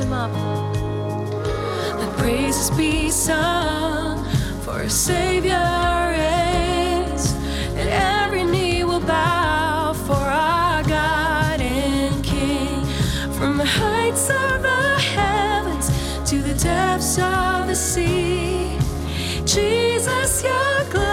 him up. Let praises be sung, for a Savior is, and every knee will bow for our God and King. From the heights of the heavens to the depths of the sea, Jesus, your glory